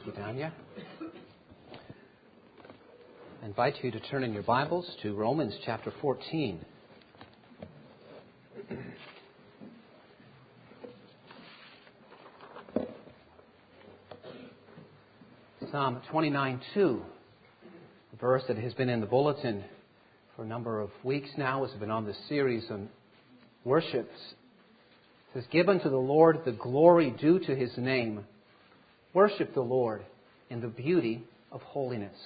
Thank you, Danya. I invite you to turn in your Bibles to Romans chapter 14. Psalm 29:2, a verse that has been in the bulletin for a number of weeks now as we've been on this series on worship. It says, "Give unto the Lord the glory due to His name. Worship the Lord in the beauty of holiness."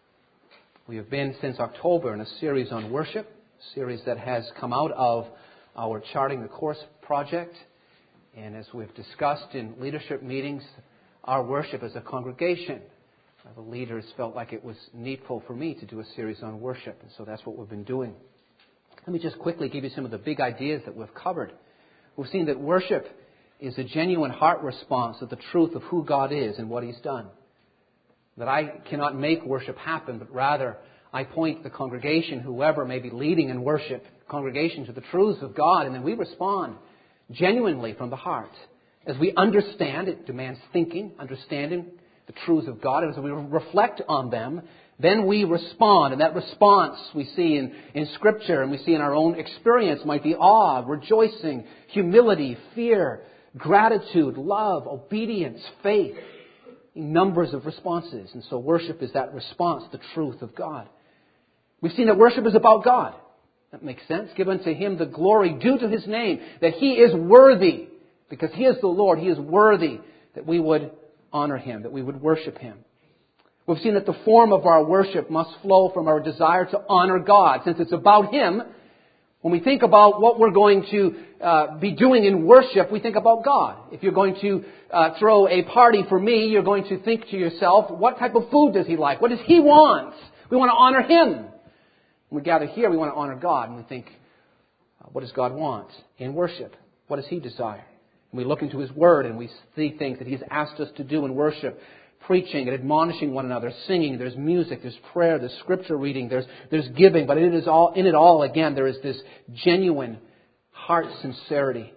We have been since October in a series on worship, a series that has come out of our Charting the Course project. And as we've discussed in leadership meetings, our worship as a congregation, the leaders felt like it was needful for me to do a series on worship. And so that's what we've been doing. Let me just quickly give you some of the big ideas that we've covered. We've seen that worship is a genuine heart response to the truth of who God is and what He's done. That I cannot make worship happen, but rather I point the congregation, whoever may be leading in worship, congregation, to the truths of God, and then we respond genuinely from the heart. As we understand, it demands thinking, understanding the truths of God, and as we reflect on them, then we respond. And that response we see in Scripture and we see in our own experience might be awe, rejoicing, humility, fear, gratitude, love, obedience, faith. Numbers of responses. And so worship is that response, the truth of God. We've seen that worship is about God. That makes sense. Give unto Him the glory due to His name, that He is worthy. Because He is the Lord, He is worthy that we would honor Him, that we would worship Him. We've seen that the form of our worship must flow from our desire to honor God. Since it's about Him, when we think about what we're going to be doing in worship, we think about God. If you're going to throw a party for me, you're going to think to yourself, what type of food does He like? What does He want? We want to honor Him. When we gather here, we want to honor God. And we think, what does God want in worship? What does He desire? And we look into His Word and we see things that He's asked us to do in worship. Preaching and admonishing one another, singing, there's music, there's prayer, there's scripture reading, there's giving, but in it all, again, there is this genuine heart sincerity.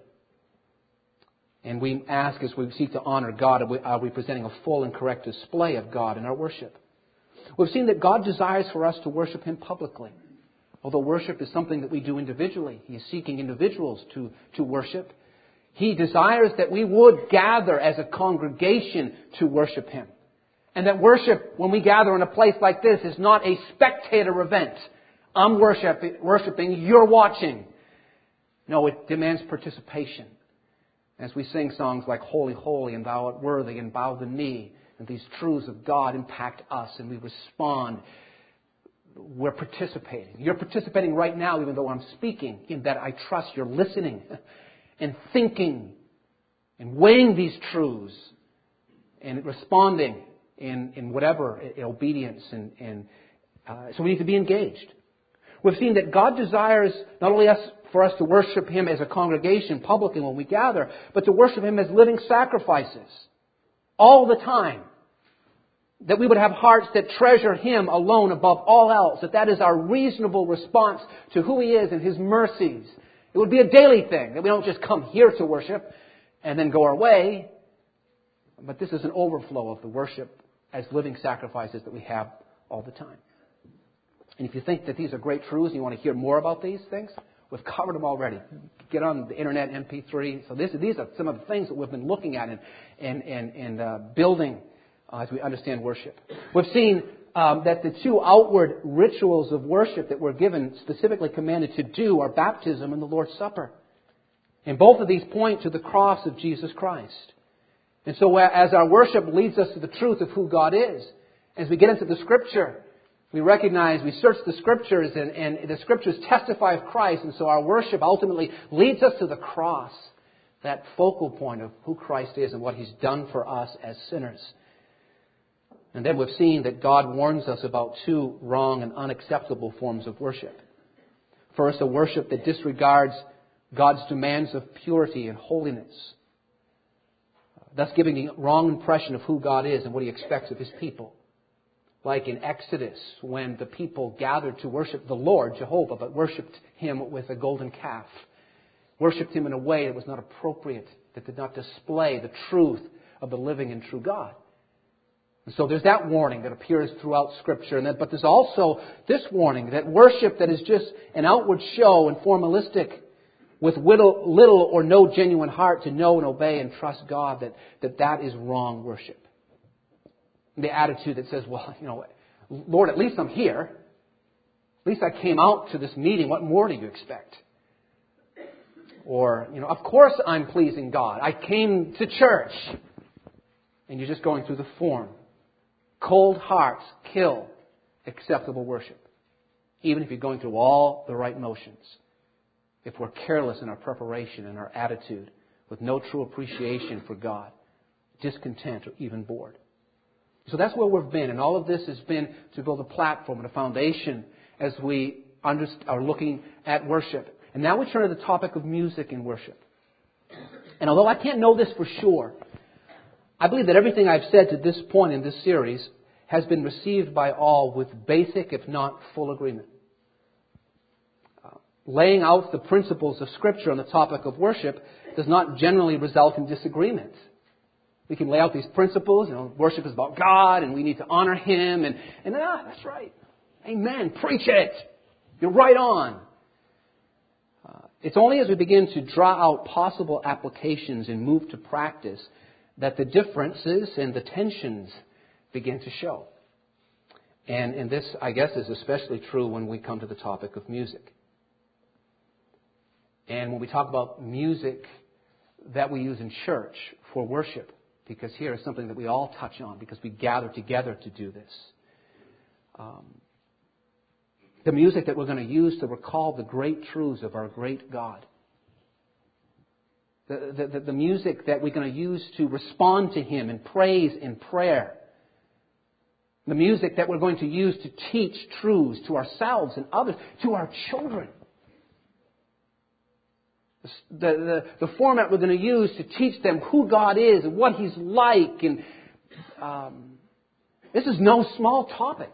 And we ask, as we seek to honor God, are we presenting a full and correct display of God in our worship? We've seen that God desires for us to worship Him publicly. Although worship is something that we do individually, He is seeking individuals to worship. He desires that we would gather as a congregation to worship Him. And that worship, when we gather in a place like this, is not a spectator event. I'm worshiping, you're watching. No, it demands participation. As we sing songs like Holy, Holy, and Thou art worthy, and Bow the Knee, and these truths of God impact us, and we respond. We're participating. You're participating right now, even though I'm speaking, in that I trust you're listening and thinking and weighing these truths and responding in whatever obedience. So we need to be engaged. We've seen that God desires not only for us to worship Him as a congregation publicly when we gather, but to worship Him as living sacrifices all the time. That we would have hearts that treasure Him alone above all else. That is our reasonable response to who He is and His mercies. It would be a daily thing, that we don't just come here to worship and then go our way. But this is an overflow of the worship as living sacrifices that we have all the time. And if you think that these are great truths and you want to hear more about these things, we've covered them already. Get on the internet, MP3. So these are some of the things that we've been looking at and building as we understand worship. We've seen that the two outward rituals of worship that we're given, specifically commanded to do, are baptism and the Lord's Supper. And both of these point to the cross of Jesus Christ. And so as our worship leads us to the truth of who God is, as we get into the Scripture, we recognize, we search the Scriptures, and the Scriptures testify of Christ. And so our worship ultimately leads us to the cross, that focal point of who Christ is and what He's done for us as sinners. And then we've seen that God warns us about two wrong and unacceptable forms of worship. First, a worship that disregards God's demands of purity and holiness, thus giving the wrong impression of who God is and what He expects of His people. Like in Exodus, when the people gathered to worship the Lord, Jehovah, but worshipped Him with a golden calf. Worshipped Him in a way that was not appropriate, that did not display the truth of the living and true God. So there's that warning that appears throughout Scripture. But there's also this warning that worship that is just an outward show and formalistic with little or no genuine heart to know and obey and trust God, that is wrong worship. The attitude that says, well, Lord, at least I'm here. At least I came out to this meeting. What more do you expect? Or, of course I'm pleasing God. I came to church. And you're just going through the form. Cold hearts kill acceptable worship. Even if you're going through all the right motions. If we're careless in our preparation and our attitude, with no true appreciation for God, discontent or even bored. So that's where we've been. And all of this has been to build a platform and a foundation as we are looking at worship. And now we turn to the topic of music and worship. And although I can't know this for sure, I believe that everything I've said to this point in this series has been received by all with basic, if not full agreement. Laying out the principles of Scripture on the topic of worship does not generally result in disagreement. We can lay out these principles. Worship is about God and we need to honor Him. And that's right. Amen. Preach it. You're right on. It's only as we begin to draw out possible applications and move to practice that the differences and the tensions begin to show. And this, I guess, is especially true when we come to the topic of music. And when we talk about music that we use in church for worship, because here is something that we all touch on because we gather together to do this. The music that we're going to use to recall the great truths of our great God. The music that we're going to use to respond to Him in praise and prayer. The music that we're going to use to teach truths to ourselves and others, to our children. The format we're going to use to teach them who God is and what He's like. And this is no small topic.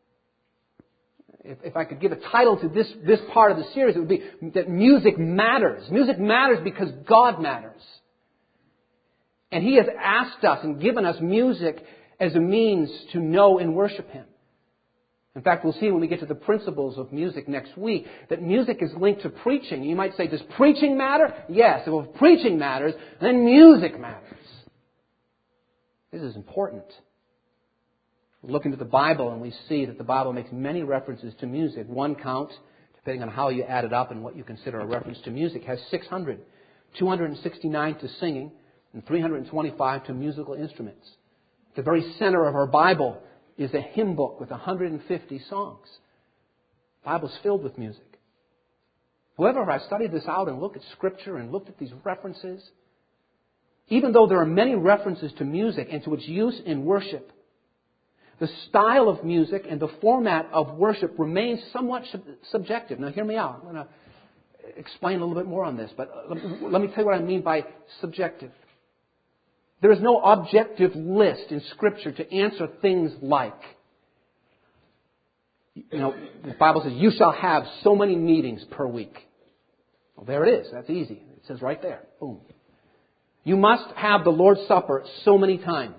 If I could give a title to this part of the series, it would be that music matters. Music matters because God matters. And He has asked us and given us music as a means to know and worship Him. In fact, we'll see when we get to the principles of music next week that music is linked to preaching. You might say, does preaching matter? Yes. Well, if preaching matters, then music matters. This is important. We look into the Bible and we see that the Bible makes many references to music. One count, depending on how you add it up and what you consider a reference to music, has 600. 269 to singing and 325 to musical instruments. The very center of our Bible is a hymn book with 150 songs. The Bible's filled with music. However, I've studied this out and looked at Scripture and looked at these references. Even though there are many references to music and to its use in worship, the style of music and the format of worship remains somewhat subjective. Now, hear me out. I'm going to explain a little bit more on this, but let me tell you what I mean by subjective. There is no objective list in Scripture to answer things like, the Bible says, you shall have so many meetings per week. Well, there it is. That's easy. It says right there. Boom. You must have the Lord's Supper so many times.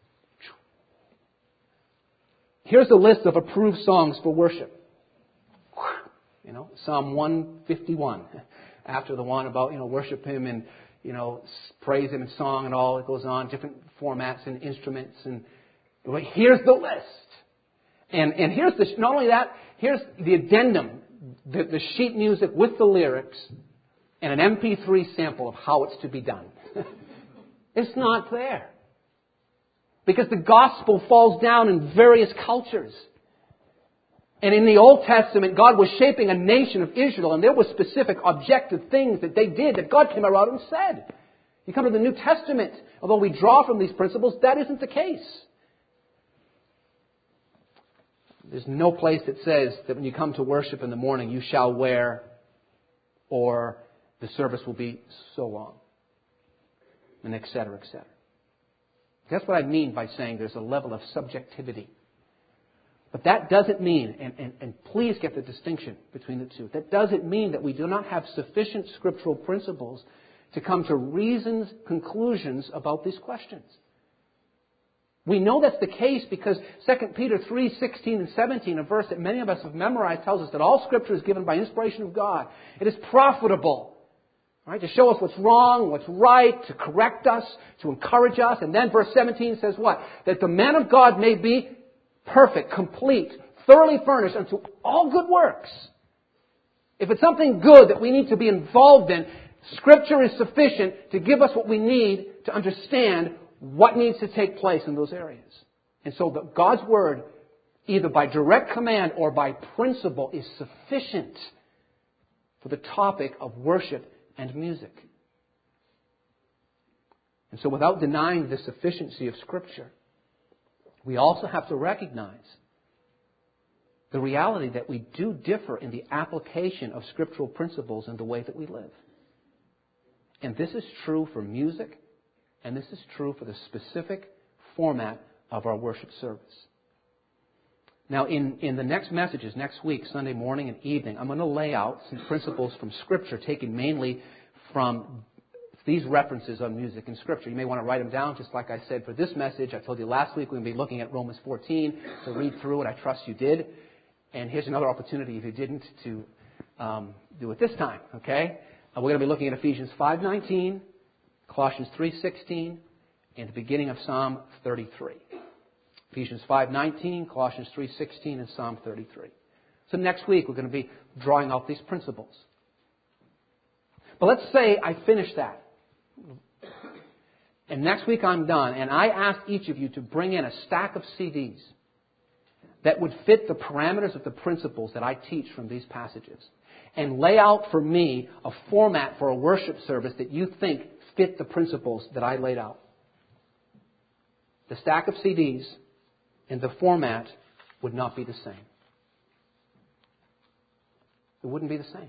Here's a list of approved songs for worship. Psalm 151. After the one about, worship Him and, praise Him in song and all. It goes on, different formats and instruments. And here's the list. And here's not only that, here's the addendum, the sheet music with the lyrics and an MP3 sample of how it's to be done. It's not there. Because the gospel falls down in various cultures. And in the Old Testament, God was shaping a nation of Israel, and there were specific objective things that they did that God came around and said. You come to the New Testament, although we draw from these principles, that isn't the case. There's no place that says that when you come to worship in the morning, you shall wear, or the service will be so long, and et cetera, et cetera. That's what I mean by saying there's a level of subjectivity. But that doesn't mean, and please get the distinction between the two, that doesn't mean that we do not have sufficient scriptural principles to come to reasoned conclusions about these questions. We know that's the case because 2 Peter 3:16 and 17, a verse that many of us have memorized, tells us that all Scripture is given by inspiration of God. It is profitable, right, to show us what's wrong, what's right, to correct us, to encourage us. And then verse 17 says what? That the man of God may be perfect, complete, thoroughly furnished unto all good works. If it's something good that we need to be involved in, Scripture is sufficient to give us what we need to understand what needs to take place in those areas. And so God's Word, either by direct command or by principle, is sufficient for the topic of worship and music. And so without denying the sufficiency of Scripture, we also have to recognize the reality that we do differ in the application of scriptural principles in the way that we live. And this is true for music, and this is true for the specific format of our worship service. Now, in the next messages, next week, Sunday morning and evening, I'm going to lay out some principles from Scripture, taken mainly from these references on music in Scripture. You may want to write them down, just like I said for this message. I told you last week we're going to be looking at Romans 14 to read through it. I trust you did. And here's another opportunity, if you didn't, to do it this time, okay? We're going to be looking at Ephesians 5:19, Colossians 3:16, and the beginning of Psalm 33. Ephesians 5:19, Colossians 3:16, and Psalm 33. So next week we're going to be drawing out these principles. But let's say I finish that. And next week I'm done, and I ask each of you to bring in a stack of CDs that would fit the parameters of the principles that I teach from these passages, and lay out for me a format for a worship service that you think fit the principles that I laid out. The stack of CDs and the format would not be the same. It wouldn't be the same.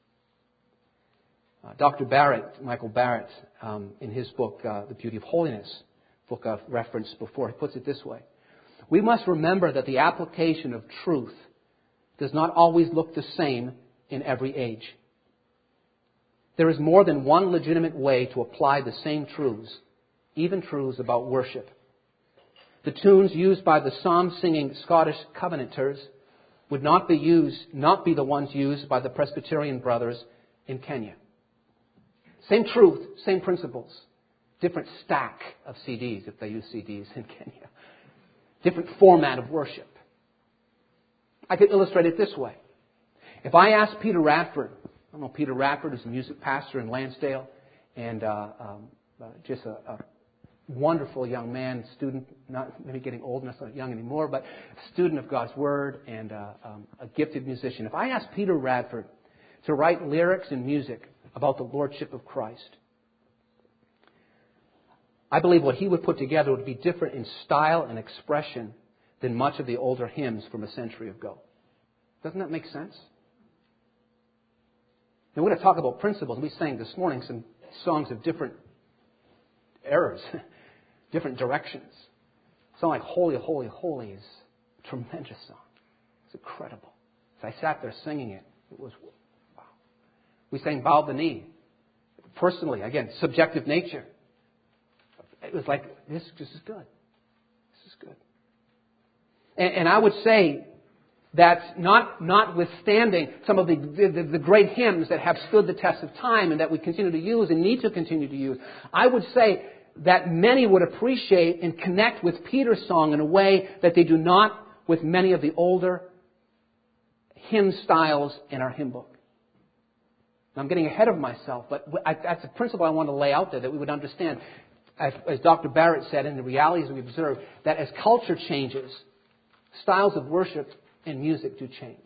Dr. Barrett, Michael Barrett, in his book, The Beauty of Holiness, book I've referenced before, he puts it this way. We must remember that the application of truth does not always look the same in every age. There is more than one legitimate way to apply the same truths, even truths about worship. The tunes used by the psalm-singing Scottish Covenanters would not be the ones used by the Presbyterian brothers in Kenya. Same truth, same principles. Different stack of CDs, if they use CDs in Kenya. Different format of worship. I could illustrate it this way. If I asked Peter Radford, I know Peter Radford is a music pastor in Lansdale, and just a wonderful young man, student, not maybe getting old, not so young anymore, but a student of God's Word and a gifted musician. If I asked Peter Radford to write lyrics and music about the Lordship of Christ, I believe what he would put together would be different in style and expression than much of the older hymns from a century ago. Doesn't that make sense? And we're going to talk about principles. We sang this morning some songs of different eras, different directions. A song like Holy, Holy, Holy is a tremendous song. It's incredible. As I sat there singing it, it was wow. We sang Bow the Knee. Personally, again, subjective nature. It was like, this is good. This is good. And I would say that notwithstanding some of the great hymns that have stood the test of time and that we continue to use and need to continue to use, I would say that many would appreciate and connect with Peter's song in a way that they do not with many of the older hymn styles in our hymn book. Now, I'm getting ahead of myself, but that's a principle I want to lay out there that we would understand. As Dr. Barrett said, in the realities we observe, that as culture changes, styles of worship and music do change.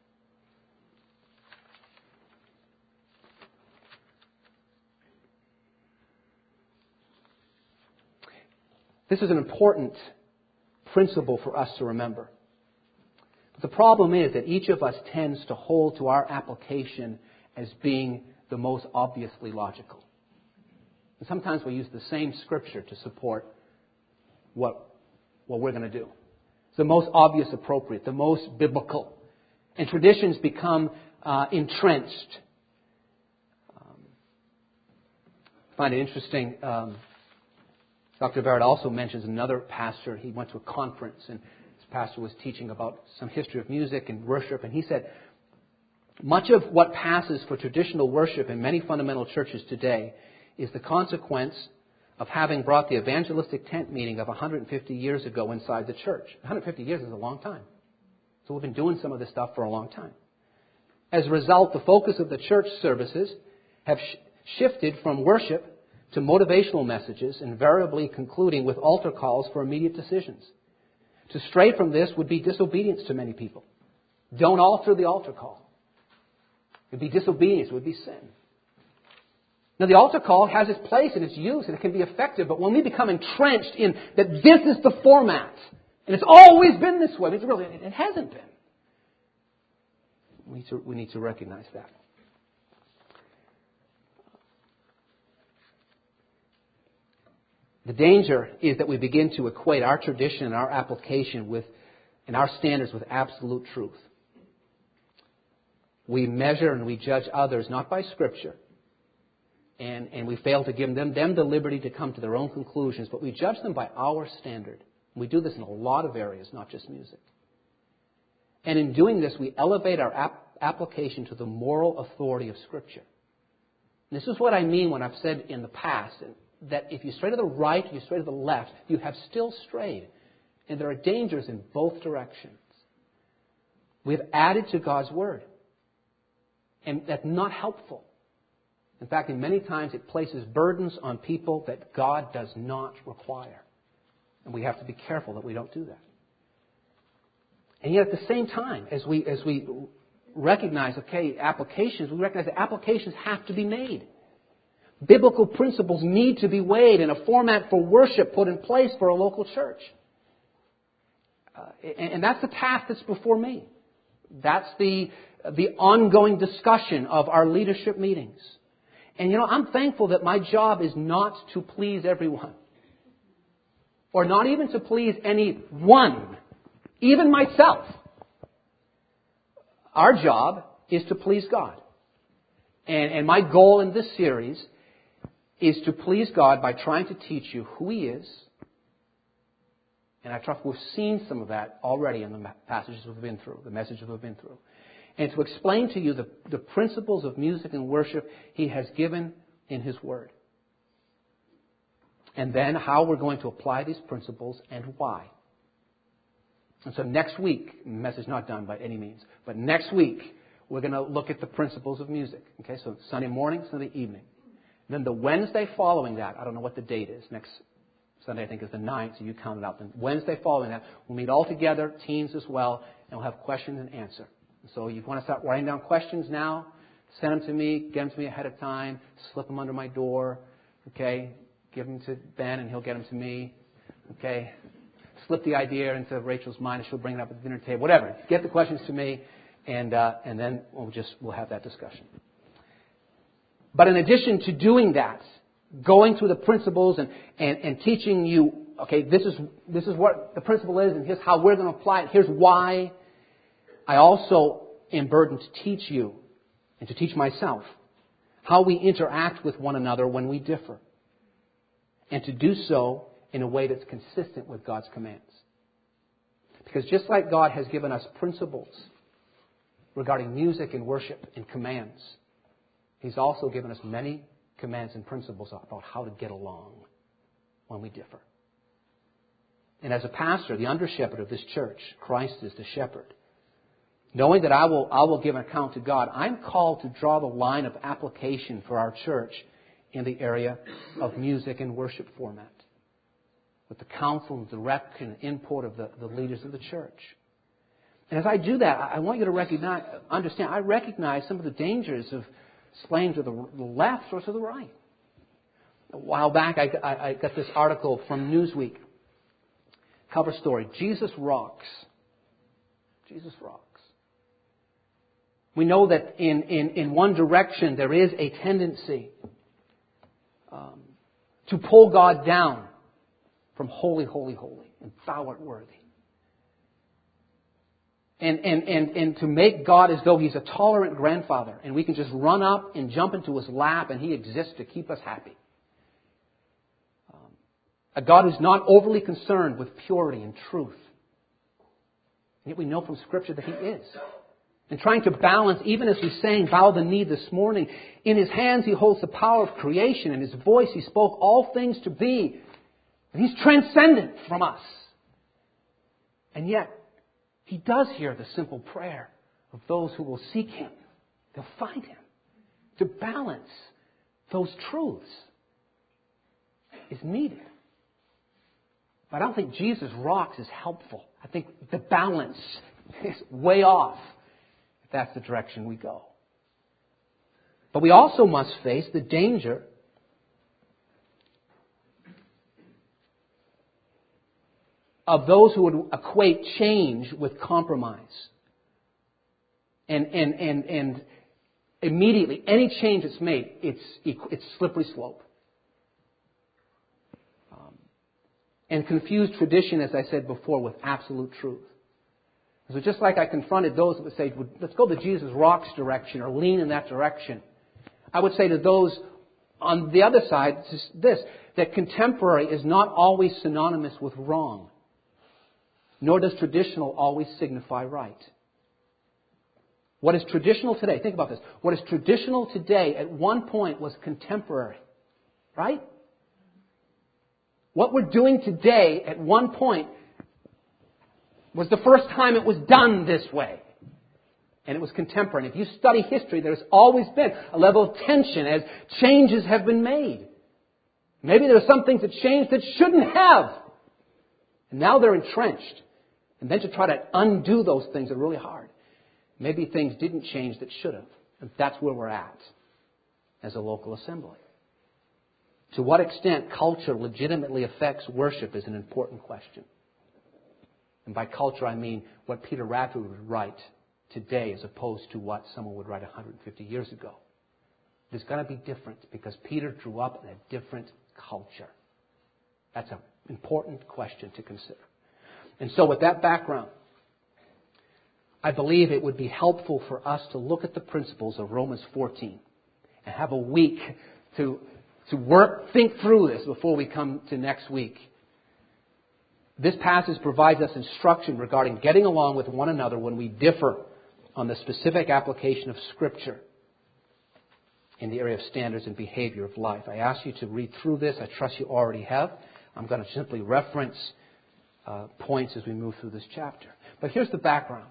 This is an important principle for us to remember. But the problem is that each of us tends to hold to our application as being the most obviously logical. And sometimes we use the same scripture to support what we're going to do. It's the most obvious appropriate, the most biblical. And traditions become entrenched. I find it interesting. Dr. Barrett also mentions another pastor. He went to a conference, and this pastor was teaching about some history of music and worship, and he said, much of what passes for traditional worship in many fundamental churches today is the consequence of having brought the evangelistic tent meeting of 150 years ago inside the church. 150 years is a long time. So we've been doing some of this stuff for a long time. As a result, the focus of the church services have shifted from worship to motivational messages, invariably concluding with altar calls for immediate decisions. To stray from this would be disobedience to many people. Don't alter the altar call. It would be disobedience. It would be sin. Now, the altar call has its place and its use, and it can be effective, but when we become entrenched in that this is the format, and it's always been this way, it hasn't been. We need to recognize that. The danger is that we begin to equate our tradition and our application and our standards with absolute truth. We measure and we judge others not by Scripture, and we fail to give them the liberty to come to their own conclusions, but we judge them by our standard. We do this in a lot of areas, not just music. And in doing this, we elevate our application to the moral authority of Scripture. And this is what I mean when I've said in the past that if you stray to the right, you stray to the left, you have still strayed. And there are dangers in both directions. We have added to God's Word. And that's not helpful. In fact, in many times it places burdens on people that God does not require. And we have to be careful that we don't do that. And yet at the same time, as we recognize, applications, we recognize that applications have to be made. Biblical principles need to be weighed in a format for worship put in place for a local church. And that's the task that's before me. That's the ongoing discussion of our leadership meetings. And I'm thankful that my job is not to please everyone. Or not even to please anyone. Even myself. Our job is to please God. And my goal in this series is to please God by trying to teach you who He is. And I trust we've seen some of that already in the passages we've been through, the messages we've been through. And to explain to you the principles of music and worship He has given in His Word. And then how we're going to apply these principles and why. And so next week, the message is not done by any means, but next week we're going to look at the principles of music. Okay, so Sunday morning, Sunday evening. Then the Wednesday following that, I don't know what the date is, next Sunday I think is the 9th, so you count it out. Then Wednesday following that, we'll meet all together, teens as well, and we'll have question and answer. So you want to start writing down questions now, send them to me, get them to me ahead of time, slip them under my door, okay? Give them to Ben and he'll get them to me, okay? Slip the idea into Rachel's mind and she'll bring it up at the dinner table, whatever. Get the questions to me and then we'll have that discussion. But in addition to doing that, going through the principles and teaching you, okay, this is what the principle is and here's how we're going to apply it, here's why, I also am burdened to teach you and to teach myself how we interact with one another when we differ. And to do so in a way that's consistent with God's commands. Because just like God has given us principles regarding music and worship and commands, He's also given us many commands and principles about how to get along when we differ. And as a pastor, the under-shepherd of this church, Christ is the shepherd. Knowing that I will give an account to God, I'm called to draw the line of application for our church in the area of music and worship format, with the counsel and direction and input of the leaders of the church. And as I do that, I want you to understand, I recognize some of the dangers of swaying to the left or to the right. A while back, I got this article from Newsweek. Cover story, Jesus Rocks. Jesus Rocks. We know that in one direction there is a tendency to pull God down from holy, holy, holy, and thou art worthy. And to make God as though He's a tolerant grandfather and we can just run up and jump into His lap and He exists to keep us happy. A God who's not overly concerned with purity and truth. And yet we know from Scripture that He is. And trying to balance, even as we sang Bow the Knee this morning, in His hands He holds the power of creation. In His voice He spoke all things to be. And He's transcendent from us. And yet, He does hear the simple prayer of those who will seek Him. They'll find Him. To balance those truths is needed. But I don't think Jesus rocks is helpful. I think the balance is way off if that's the direction we go. But we also must face the danger of those who would equate change with compromise. And immediately, any change that's made, it's slippery slope. And confuse tradition, as I said before, with absolute truth. So just like I confronted those that would say, let's go the Jesus rocks direction or lean in that direction, I would say to those on the other side this, that contemporary is not always synonymous with wrong. Nor does traditional always signify right. What is traditional today, think about this, what is traditional today at one point was contemporary. Right? What we're doing today at one point was the first time it was done this way. And it was contemporary. And if you study history, there's always been a level of tension as changes have been made. Maybe there are some things that changed that shouldn't have. And now they're entrenched. And then to try to undo those things are really hard. Maybe things didn't change that should have. And that's where we're at as a local assembly. To what extent culture legitimately affects worship is an important question. And by culture, I mean what Peter Radford would write today as opposed to what someone would write 150 years ago. There's going to be difference because Peter grew up in a different culture. That's an important question to consider. And so with that background, I believe it would be helpful for us to look at the principles of Romans 14 and have a week to think through this before we come to next week. This passage provides us instruction regarding getting along with one another when we differ on the specific application of Scripture in the area of standards and behavior of life. I ask you to read through this. I trust you already have. I'm going to simply reference points as we move through this chapter. But here's the background.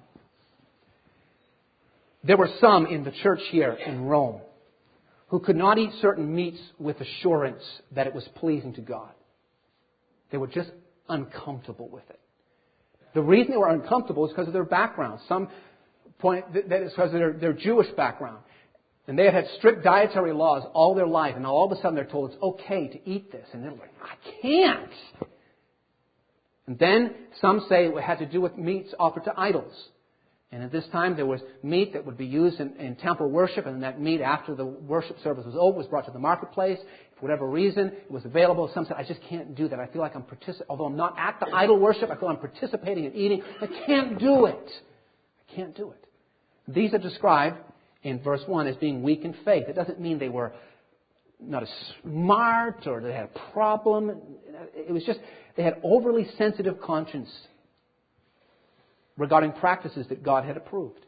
There were some in the church here in Rome who could not eat certain meats with assurance that it was pleasing to God. They were just uncomfortable with it. The reason they were uncomfortable is because of their background. Some point that is because of their Jewish background. And they had had strict dietary laws all their life. And now all of a sudden they're told it's okay to eat this. And they're like, I can't. And then some say it had to do with meats offered to idols. And at this time, there was meat that would be used in temple worship, and that meat, after the worship service was over, was brought to the marketplace. For whatever reason, it was available. Some said, I just can't do that. I feel like I'm participating. Although I'm not at the idol worship, I feel I'm participating in eating. I can't do it. I can't do it. These are described in verse 1 as being weak in faith. It doesn't mean they were not as smart or they had a problem. It was just they had overly sensitive conscience regarding practices that God had approved.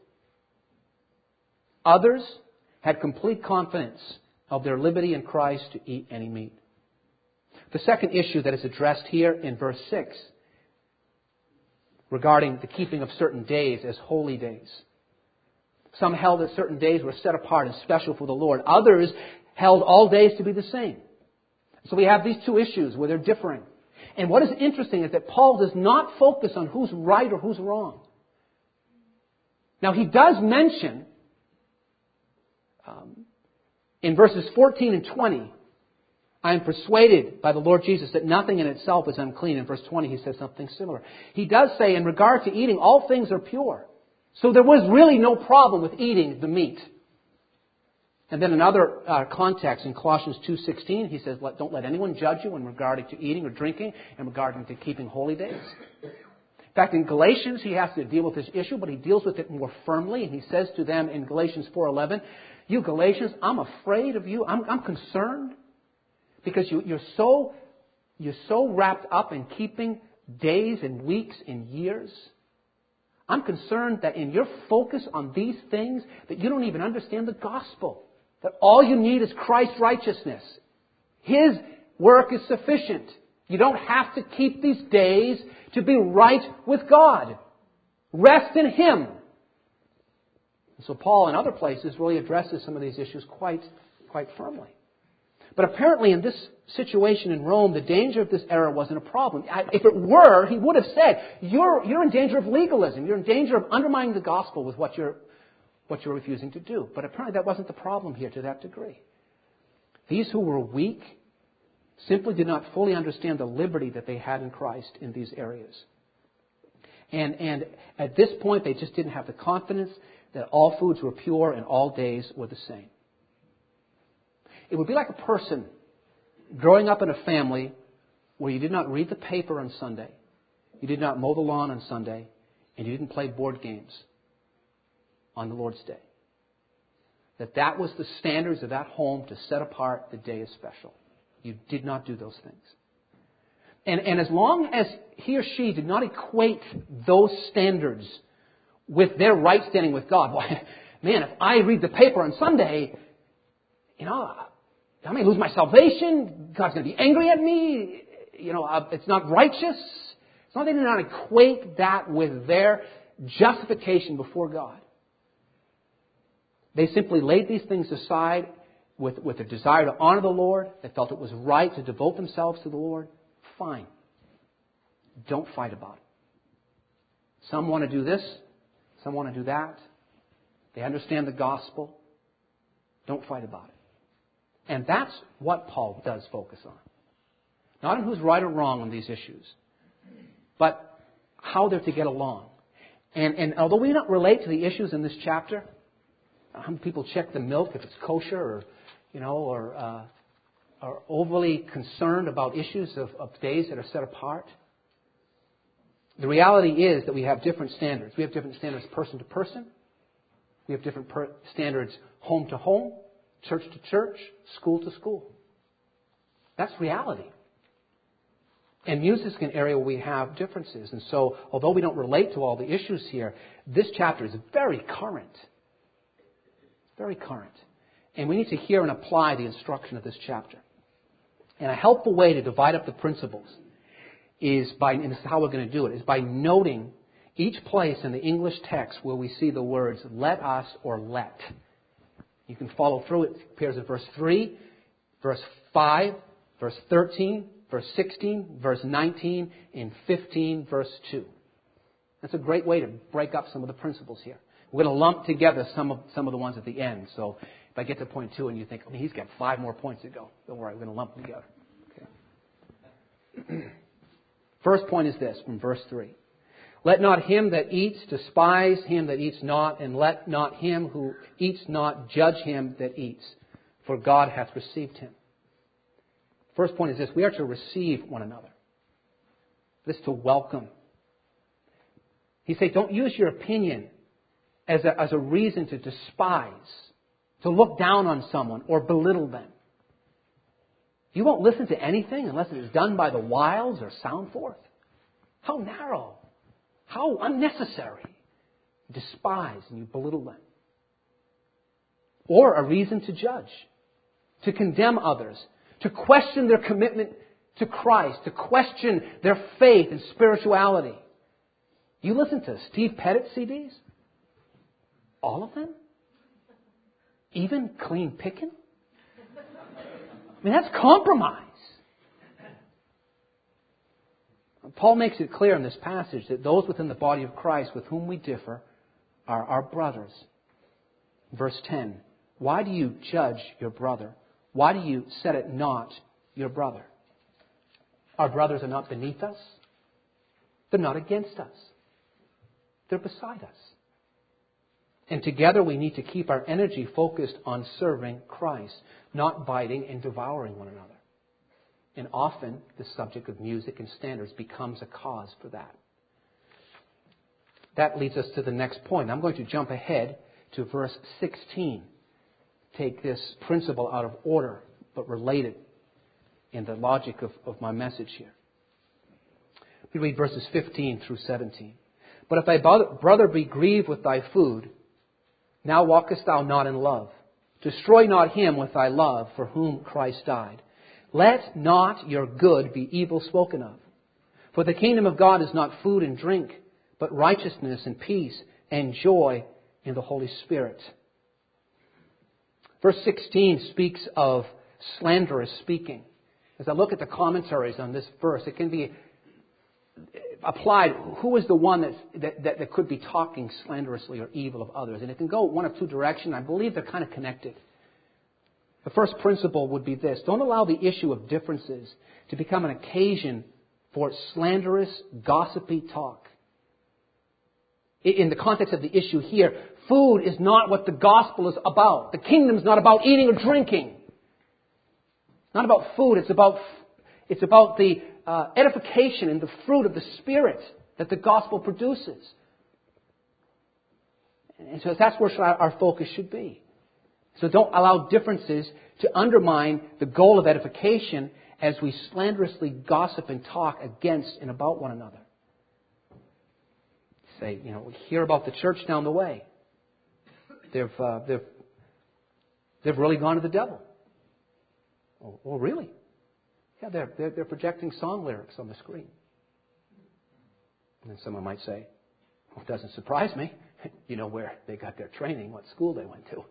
Others had complete confidence of their liberty in Christ to eat any meat. The second issue that is addressed here in verse 6 regarding the keeping of certain days as holy days. Some held that certain days were set apart and special for the Lord. Others held all days to be the same. So we have these two issues where they're differing. And what is interesting is that Paul does not focus on who's right or who's wrong. Now he does mention in verses 14 and 20, I am persuaded by the Lord Jesus that nothing in itself is unclean. In verse 20 he says something similar. He does say in regard to eating, all things are pure. So there was really no problem with eating the meat. And then another context in Colossians 2:16, he says, don't let anyone judge you in regard to eating or drinking and regarding to keeping holy days. In fact, in Galatians, he has to deal with this issue, but he deals with it more firmly. And he says to them in Galatians 4:11, you Galatians, I'm afraid of you. I'm concerned because you're so You're so wrapped up in keeping days and weeks and years. I'm concerned that in your focus on these things, that you don't even understand the gospel. That all you need is Christ's righteousness. His work is sufficient. You don't have to keep these days to be right with God. Rest in Him. And so Paul in other places really addresses some of these issues quite firmly. But apparently in this situation in Rome, the danger of this error wasn't a problem. If it were, he would have said, you're in danger of legalism. You're in danger of undermining the gospel with what you're refusing to do. But apparently that wasn't the problem here to that degree. These who were weak simply did not fully understand the liberty that they had in Christ in these areas. And at this point, they just didn't have the confidence that all foods were pure and all days were the same. It would be like a person growing up in a family where you did not read the paper on Sunday, you did not mow the lawn on Sunday, and you didn't play board games on the Lord's Day. That was the standards of that home to set apart the day as special. You did not do those things. And as long as he or she did not equate those standards with their right standing with God, well, man, if I read the paper on Sunday, I may lose my salvation. God's going to be angry at me. It's not righteous. It's not they did not equate that with their justification before God. They simply laid these things aside with a desire to honor the Lord. They felt it was right to devote themselves to the Lord. Fine. Don't fight about it. Some want to do this. Some want to do that. They understand the gospel. Don't fight about it. And that's what Paul does focus on. Not on who's right or wrong on these issues, but how they're to get along. And although we don't relate to the issues in this chapter, how many people check the milk if it's kosher or are overly concerned about issues of days that are set apart. The reality is that we have different standards. We have different standards person to person. We have different standards home to home, church to church, school to school. That's reality. And music is an area where we have differences. And so, although we don't relate to all the issues here, this chapter is very current. Very current. And we need to hear and apply the instruction of this chapter. And a helpful way to divide up the principles is and this is how we're going to do it, is by noting each place in the English text where we see the words let us or let. You can follow through. It appears in verse 3, verse 5, verse 13, verse 16, verse 19, and 15, verse 2. That's a great way to break up some of the principles here. We're going to lump together some of the ones at the end. So if I get to point 2 and you think, he's got 5 more points to go, don't worry, we're going to lump them together. Okay. First point is this, from verse 3. Let not him that eats despise him that eats not, and let not him who eats not judge him that eats, for God hath received him. First point is this, we are to receive one another. This is to welcome. He said, don't use your opinion as a reason to despise, to look down on someone or belittle them. You won't listen to anything unless it is done by the wiles or sound forth. How narrow. How unnecessary. You despise and you belittle them. Or a reason to judge, to condemn others, to question their commitment to Christ, to question their faith and spirituality. You listen to Steve Pettit CDs? All of them? Even clean picking? That's compromise. Paul makes it clear in this passage that those within the body of Christ with whom we differ are our brothers. Verse 10, why do you judge your brother? Why do you set it not your brother? Our brothers are not beneath us. They're not against us. They're beside us. And together we need to keep our energy focused on serving Christ, not biting and devouring one another. And often the subject of music and standards becomes a cause for that. That leads us to the next point. I'm going to jump ahead to verse 16. Take this principle out of order, but related. in the logic of my message here. We read verses 15 through 17. But if thy brother be grieved with thy food, now walkest thou not in love. Destroy not him with thy love, for whom Christ died. Let not your good be evil spoken of. For the kingdom of God is not food and drink, but righteousness and peace and joy in the Holy Spirit. Verse 16 speaks of slanderous speaking. As I look at the commentaries on this verse, it can be applied. Who is the one that could be talking slanderously or evil of others? And it can go one of two directions. I believe they're kind of connected. The first principle would be this. Don't allow the issue of differences to become an occasion for slanderous, gossipy talk. In the context of the issue here, food is not what the gospel is about. The kingdom is not about eating or drinking. It's not about food. It's about the edification and the fruit of the Spirit that the gospel produces. And so that's where our focus should be. So don't allow differences to undermine the goal of edification as we slanderously gossip and talk against and about one another. Say, we hear about the church down the way. They've really gone to the devil. Oh, really? Yeah, they're projecting song lyrics on the screen. And then someone might say, well, it doesn't surprise me. You know where they got their training, what school they went to.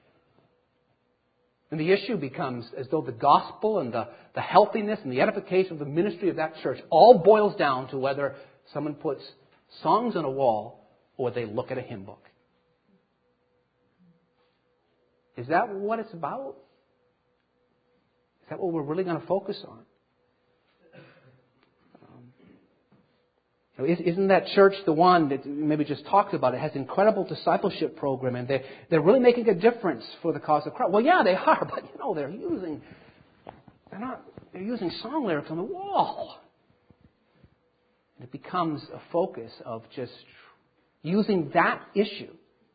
And the issue becomes as though the gospel and the healthiness and the edification of the ministry of that church all boils down to whether someone puts songs on a wall or they look at a hymn book. Is that what it's about? Is that what we're really going to focus on? Isn't that church the one that maybe just talked about? It has an incredible discipleship program, and they're really making a difference for the cause of Christ. Well, yeah, they are, but they're using song lyrics on the wall. And it becomes a focus of just using that issue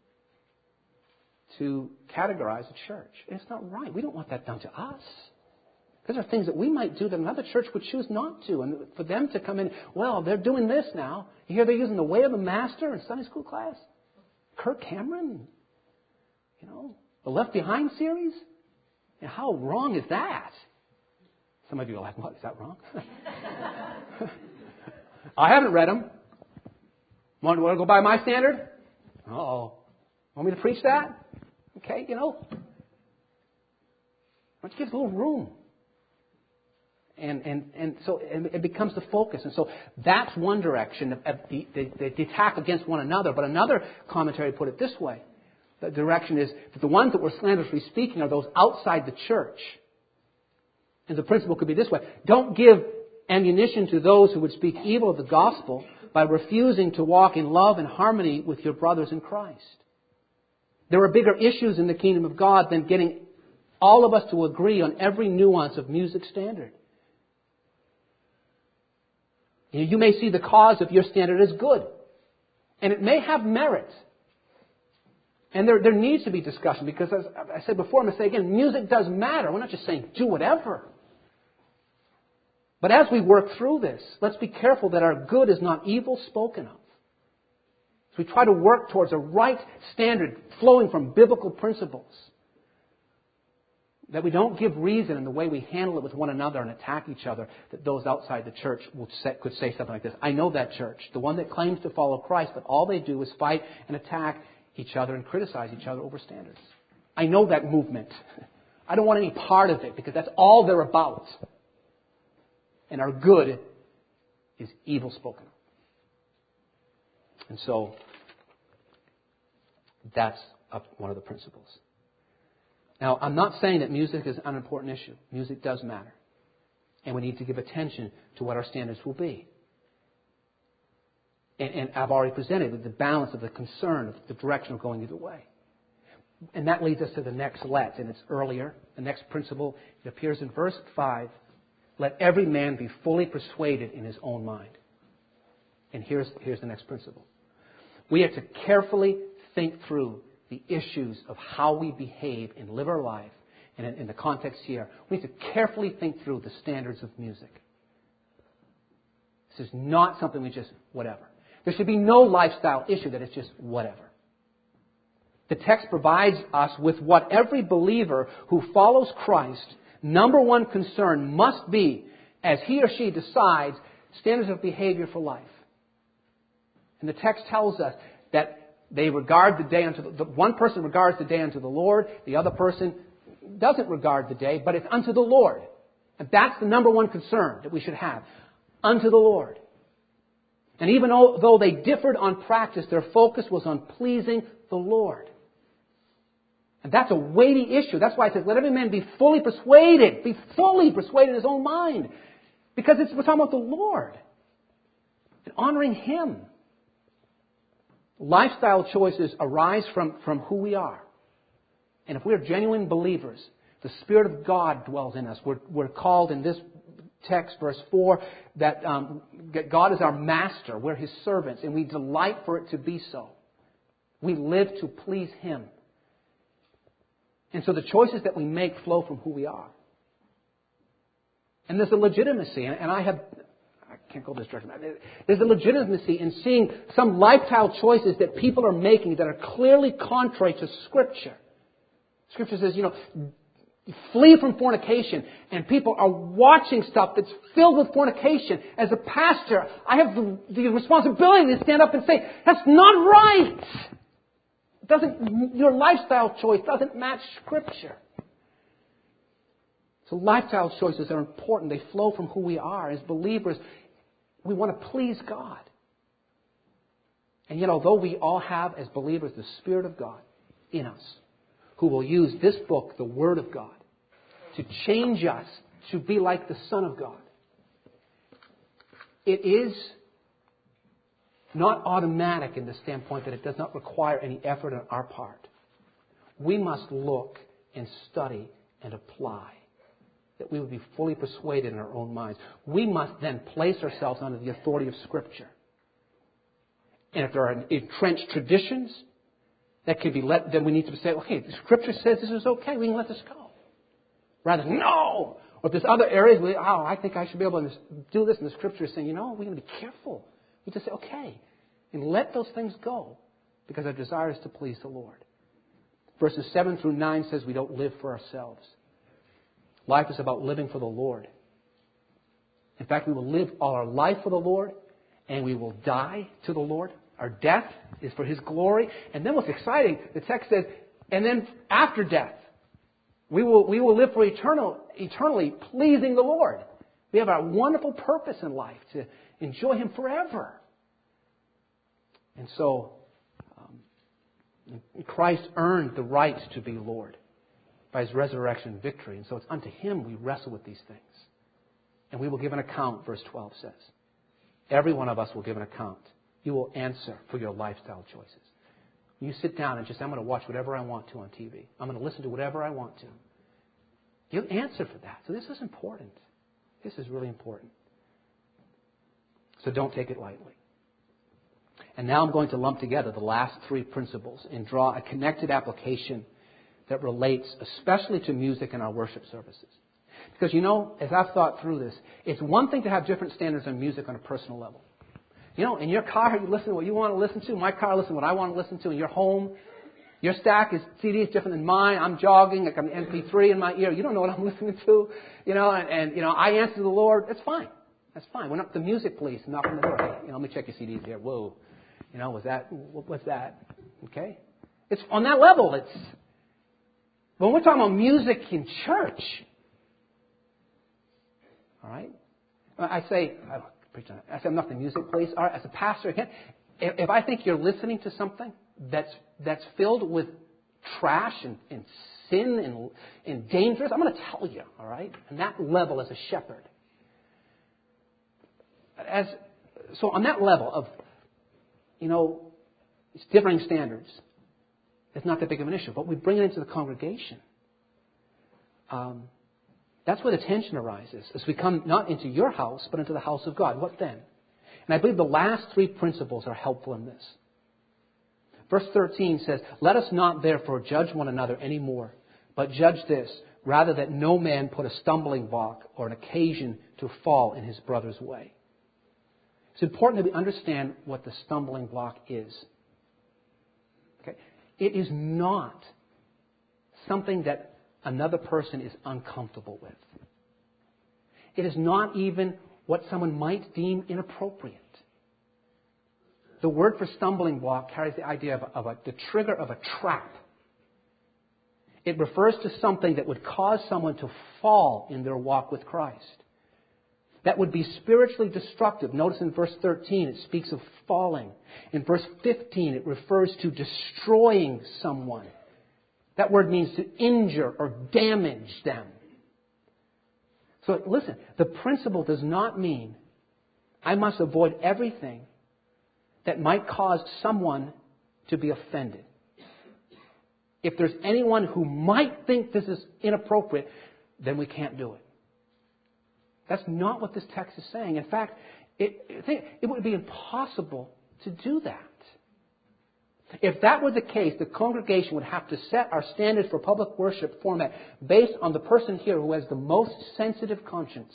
to categorize a church. And it's not right. We don't want that done to us. Those are things that we might do that another church would choose not to. And for them to come in, well, they're doing this now. You hear they're using the way of the master in Sunday school class? Kirk Cameron? The Left Behind series? And how wrong is that? Some of you are like, what? Is that wrong? I haven't read them. Want to go by my standard? Uh-oh. Want me to preach that? Okay, why don't you give us a little room? And so it becomes the focus. And so that's one direction of the attack against one another. But another commentary put it this way. The direction is that the ones that we're slanderously speaking are those outside the church. And the principle could be this way. Don't give ammunition to those who would speak evil of the gospel by refusing to walk in love and harmony with your brothers in Christ. There are bigger issues in the kingdom of God than getting all of us to agree on every nuance of music standard. You may see the cause of your standard as good. And it may have merit. And there needs to be discussion because, as I said before, I'm going to say again, music does matter. We're not just saying do whatever. But as we work through this, let's be careful that our good is not evil spoken of. As we try to work towards a right standard flowing from biblical principles, that we don't give reason in the way we handle it with one another and attack each other, that those outside the church could say something like this. I know that church, the one that claims to follow Christ, but all they do is fight and attack each other and criticize each other over standards. I know that movement. I don't want any part of it because that's all they're about. And our good is evil spoken. And so that's one of the principles. Now, I'm not saying that music is an unimportant issue. Music does matter. And we need to give attention to what our standards will be. And I've already presented the balance of the concern of the direction of going either way. And that leads us to the next let, and it's earlier. The next principle, it appears in verse 5. Let every man be fully persuaded in his own mind. And here's the next principle. We have to carefully think through the issues of how we behave and live our life and in the context here, we need to carefully think through the standards of music. This is not something we just whatever. There should be no lifestyle issue that it's just whatever. The text provides us with what every believer who follows Christ, number one concern must be as he or she decides standards of behavior for life. And the text tells us that they regard the day unto the one person regards the day unto the Lord, the other person doesn't regard the day, but it's unto the Lord. And that's the number one concern that we should have. Unto the Lord. And even though they differed on practice, their focus was on pleasing the Lord. And that's a weighty issue. That's why it says, let every man be fully persuaded. Be fully persuaded in his own mind. Because we're talking about the Lord. And honoring Him. Lifestyle choices arise from who we are. And if we are genuine believers, the Spirit of God dwells in us. We're called in this text, verse 4, that God is our master. We're His servants. And we delight for it to be so. We live to please Him. And so the choices that we make flow from who we are. And there's a legitimacy, and I can't go this direction. There's a legitimacy in seeing some lifestyle choices that people are making that are clearly contrary to Scripture. Scripture says, flee from fornication, and people are watching stuff that's filled with fornication. As a pastor, I have the responsibility to stand up and say, that's not right! Your lifestyle choice doesn't match Scripture. So lifestyle choices are important. They flow from who we are. As believers, we want to please God. And yet, although we all have, as believers, the Spirit of God in us, who will use this book, the Word of God, to change us to be like the Son of God, it is not automatic in the standpoint that it does not require any effort on our part. We must look and study and apply, that we would be fully persuaded in our own minds. We must then place ourselves under the authority of Scripture. And if there are entrenched traditions that can be let, then we need to say, okay, the Scripture says this is okay, we can let this go. Rather than, no! Or if there's other areas where, I think I should be able to do this, and the Scripture is saying, we're going to be careful. We just say, okay, and let those things go, because our desire is to please the Lord. Verses 7 through 9 says we don't live for ourselves. Life is about living for the Lord. In fact, we will live all our life for the Lord, and we will die to the Lord. Our death is for His glory. And then what's exciting, the text says, and then after death, we will live for eternally pleasing the Lord. We have our wonderful purpose in life to enjoy Him forever. And so, Christ earned the right to be Lord by His resurrection victory. And so it's unto Him we wrestle with these things. And we will give an account, verse 12 says. Every one of us will give an account. You will answer for your lifestyle choices. You sit down and just, I'm going to watch whatever I want to on TV. I'm going to listen to whatever I want to. You answer for that. So this is important. This is really important. So don't take it lightly. And now I'm going to lump together the last three principles and draw a connected application that relates especially to music in our worship services. Because, as I've thought through this, it's one thing to have different standards on music on a personal level. In your car, you listen to what you want to listen to. My car, listen to what I want to listen to. In your home, your stack is CDs different than mine. I'm jogging, like I'm MP3 in my ear. You don't know what I'm listening to. I answer to the Lord. It's fine. That's fine. We're not the music police knocking on the door. Hey, let me check your CDs here. Whoa. What's that? Okay? It's on that level. When we're talking about music in church, all right? I say I'm not the music police. All right, as a pastor, again, if I think you're listening to something that's filled with trash and sin and dangerous, I'm going to tell you, all right? And that level as a shepherd. So on that level of, it's differing standards. It's not that big of an issue. But we bring it into the congregation. That's where the tension arises. As we come not into your house, but into the house of God. What then? And I believe the last three principles are helpful in this. Verse 13 says, let us not therefore judge one another anymore, but judge this, rather that no man put a stumbling block or an occasion to fall in his brother's way. It's important that we understand what the stumbling block is. Okay? It is not something that another person is uncomfortable with. It is not even what someone might deem inappropriate. The word for stumbling block carries the idea of the trigger of a trap. It refers to something that would cause someone to fall in their walk with Christ. That would be spiritually destructive. Notice in verse 13 it speaks of falling. In verse 15 it refers to destroying someone. That word means to injure or damage them. So listen, the principle does not mean I must avoid everything that might cause someone to be offended. If there's anyone who might think this is inappropriate, then we can't do it. That's not what this text is saying. In fact, it would be impossible to do that. If that were the case, the congregation would have to set our standards for public worship format based on the person here who has the most sensitive conscience.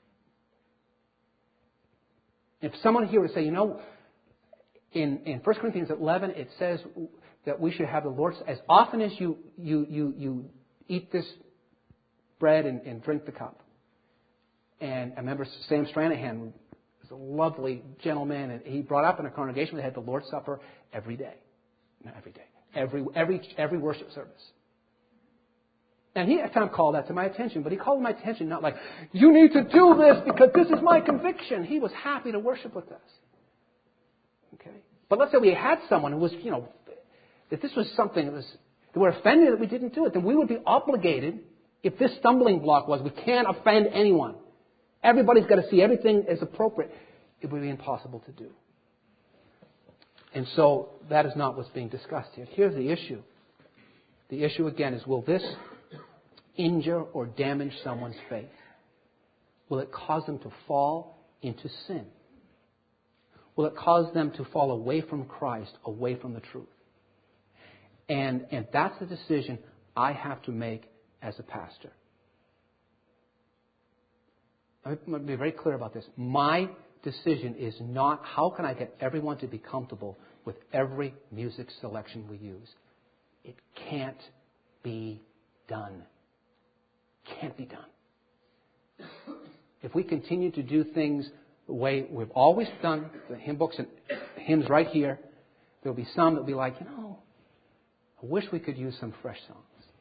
If someone here would say, in 1 Corinthians 11, it says that we should have the Lord's... As often as you eat this bread and drink the cup. And I remember Sam Stranahan was a lovely gentleman, and he brought up in a congregation where they had the Lord's Supper every day. Not every day. Every worship service. And he at times called that to my attention, but he called my attention not like, you need to do this because this is my conviction. He was happy to worship with us. Okay? But let's say we had someone who was, if this was something that they were offended that we didn't do it, then we would be obligated, if this stumbling block was, we can't offend anyone. Everybody's got to see everything as appropriate. It would be impossible to do. And so that is not what's being discussed here. Here's the issue. The issue again is, will this injure or damage someone's faith? Will it cause them to fall into sin? Will it cause them to fall away from Christ, away from the truth? And that's the decision I have to make as a pastor. I'm going to be very clear about this. My decision is not how can I get everyone to be comfortable with every music selection we use. It can't be done. Can't be done. If we continue to do things the way we've always done, the hymn books and hymns right here, there'll be some that'll be like, I wish we could use some fresh songs.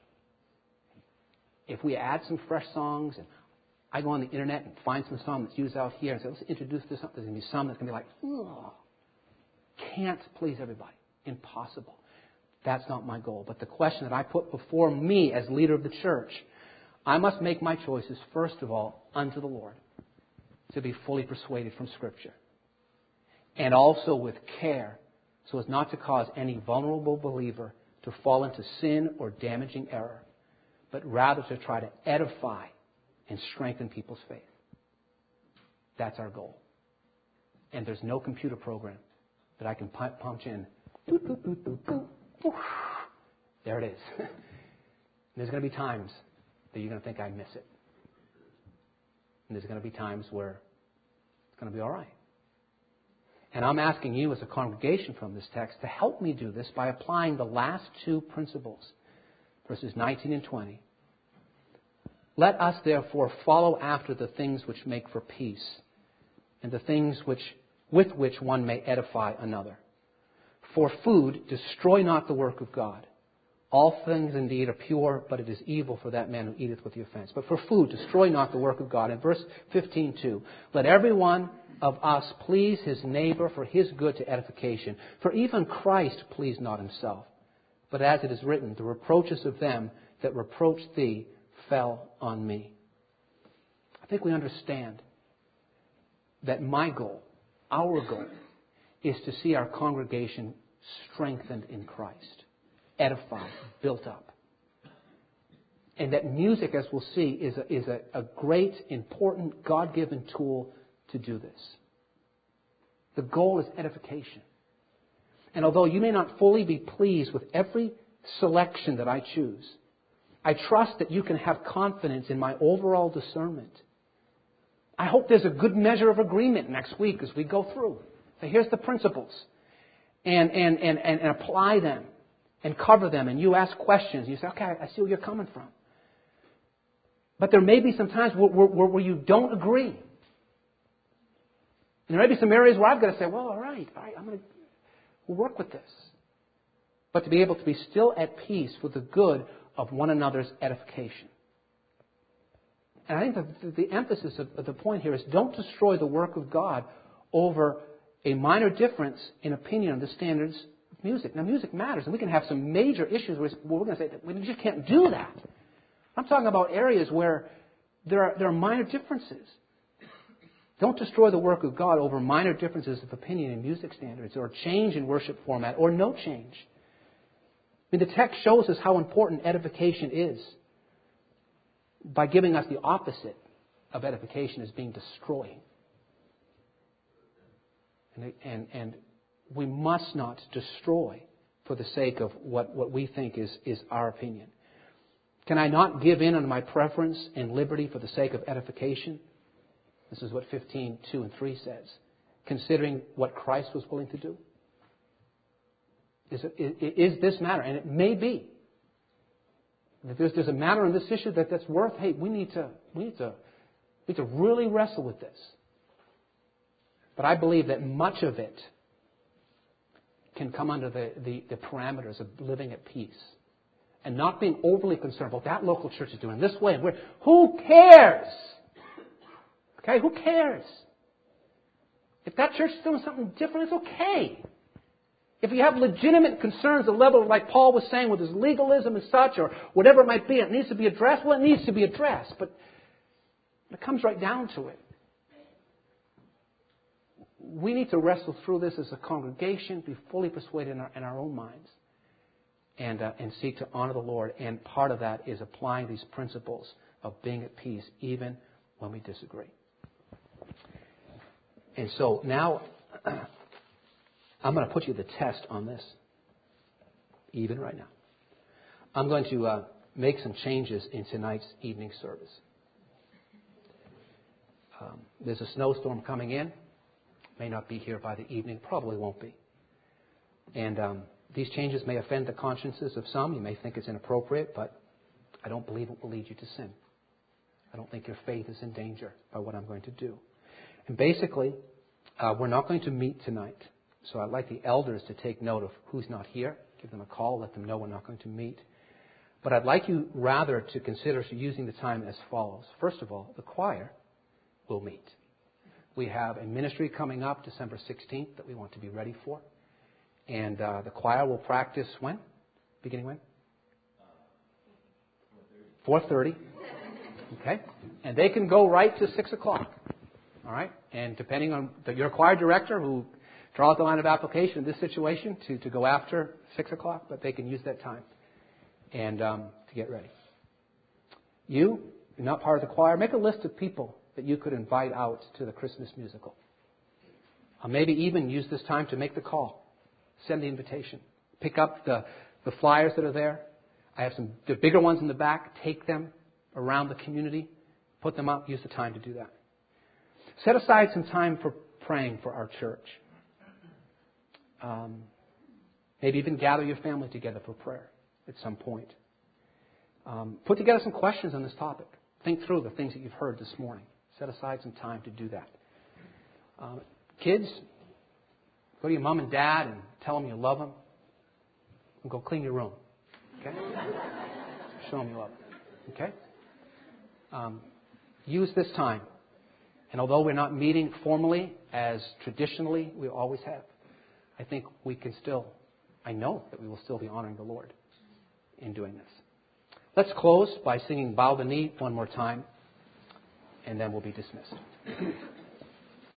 If we add some fresh songs, and I go on the internet and find some song that's used out here and say, let's introduce this, there's going to be some that's going to be like, can't please everybody. Impossible. That's not my goal. But the question that I put before me as leader of the church, I must make my choices, first of all, unto the Lord, to be fully persuaded from Scripture. And also with care, so as not to cause any vulnerable believer to fall into sin or damaging error, but rather to try to edify and strengthen people's faith. That's our goal. And there's no computer program that I can punch in. There it is. And there's going to be times that you're going to think I miss it. And there's going to be times where it's going to be all right. And I'm asking you as a congregation from this text to help me do this by applying the last two principles, verses 19 and 20. Let us therefore follow after the things which make for peace, and the things with which one may edify another. For food, destroy not the work of God. All things indeed are pure, but it is evil for that man who eateth with the offense. But for food, destroy not the work of God. In verse 15 too, let every one of us please his neighbor for his good to edification. For even Christ pleased not himself. But as it is written, the reproaches of them that reproached thee fell on me. I think we understand that my goal, our goal, is to see our congregation strengthened in Christ, edified, built up. And that music, as we'll see, is a great, important, God-given tool to do this. The goal is edification. And although you may not fully be pleased with every selection that I choose, I trust that you can have confidence in my overall discernment. I hope there's a good measure of agreement next week as we go through. So here's the principles. And apply them and cover them. And you ask questions. You say, okay, I see where you're coming from. But there may be some times where you don't agree. And there may be some areas where I've got to say, well, all right, we'll work with this. But to be able to be still at peace with the good of one another's edification. And I think the emphasis of the point here is don't destroy the work of God over a minor difference in opinion on the standards of music. Now, music matters, and we can have some major issues where we're going to say that we just can't do that. I'm talking about areas where there are minor differences. Don't destroy the work of God over minor differences of opinion in music standards or change in worship format or no change. I mean, the text shows us how important edification is by giving us the opposite of edification as being destroying. And we must not destroy for the sake of what we think is our opinion. Can I not give in on my preference and liberty for the sake of edification? This is what 15:2 and 3 says. Considering what Christ was willing to do. Is this matter? And it may be. If there's a matter in this issue that's worth, hey, we need to really wrestle with this. But I believe that much of it can come under the parameters of living at peace. And not being overly concerned about that local church is doing this way. And who cares? Okay, who cares? If that church is doing something different, it's okay. If you have legitimate concerns, the level like Paul was saying with his legalism and such, or whatever it might be, it needs to be addressed. Well, it needs to be addressed. But it comes right down to it. We need to wrestle through this as a congregation, be fully persuaded in our own minds, and seek to honor the Lord. And part of that is applying these principles of being at peace, even when we disagree. And so now, I'm going to put you to the test on this, even right now. I'm going to make some changes in tonight's evening service. There's a snowstorm coming in. May not be here by the evening. Probably won't be. And these changes may offend the consciences of some. You may think it's inappropriate, but I don't believe it will lead you to sin. I don't think your faith is in danger by what I'm going to do. And basically, we're not going to meet tonight. So I'd like the elders to take note of who's not here. Give them a call. Let them know we're not going to meet. But I'd like you rather to consider using the time as follows. First of all, the choir will meet. We have a ministry coming up December 16th that we want to be ready for. And the choir will practice when? Beginning when? 4:30. Okay. And they can go right to 6 o'clock. All right. And depending on your choir director who draws the line of application in this situation to go after 6 o'clock, but they can use that time and to get ready. You're not part of the choir. Make a list of people that you could invite out to the Christmas musical. Maybe even use this time to make the call. Send the invitation. Pick up the flyers that are there. I have the bigger ones in the back. Take them around the community. Put them up. Use the time to do that. Set aside some time for praying for our church. Maybe even gather your family together for prayer at some point. Put together some questions on this topic. Think through the things that you've heard this morning. Set aside some time to do that. Kids, go to your mom and dad and tell them you love them. And go clean your room. Okay? Show them you love them. Okay? Use this time. And although we're not meeting formally as traditionally we always have, I think I know that we will still be honoring the Lord in doing this. Let's close by singing Bow the Knee one more time, and then we'll be dismissed.